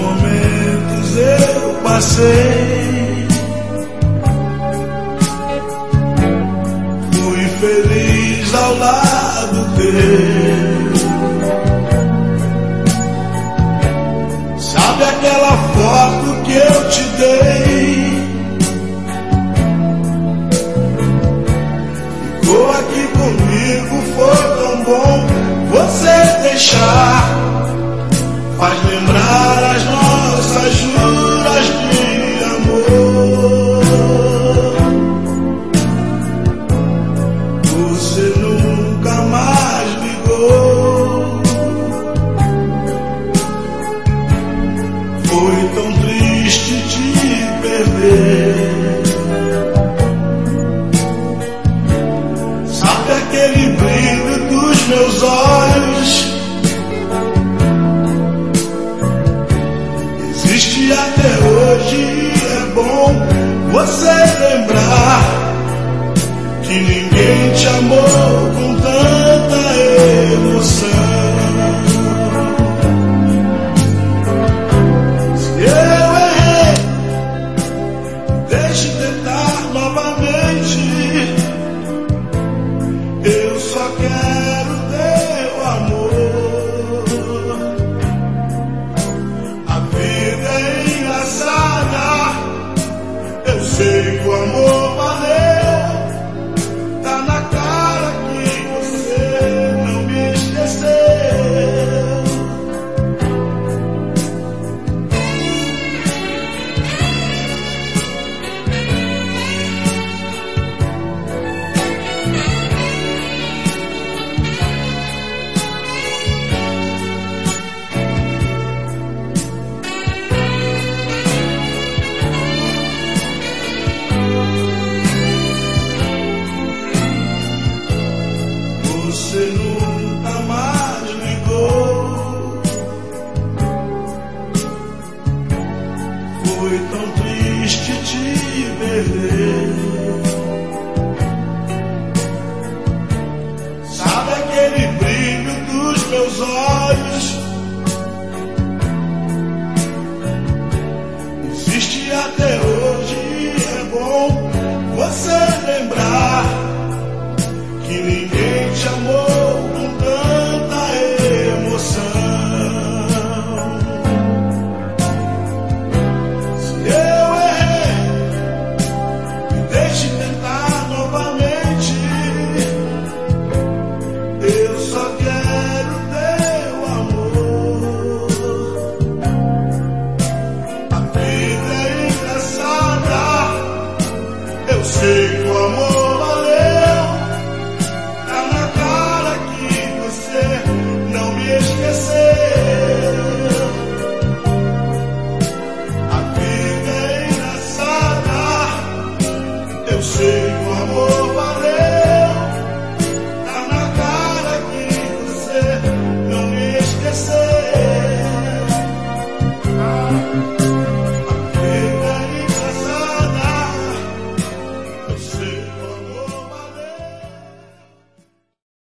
momentos eu passei, fui feliz ao lado teu. Sabe aquela foto que eu te dei? Ficou aqui comigo, foi tão bom você deixar. Faz lembrar as nossas juras de amor. Você nunca mais ligou. Foi tão triste te perder. Sabe aquele brilho dos meus olhos? Existe até hoje, é bom você lembrar que ninguém te amou com tanta emoção. Se eu errei, deixe tentar novamente. Eu só quero teu amor. A vida é engraçada, eu sei que o amor valeu. Tá na cara que você não me esqueceu. Você nunca mais ligou. Foi tão triste te perder.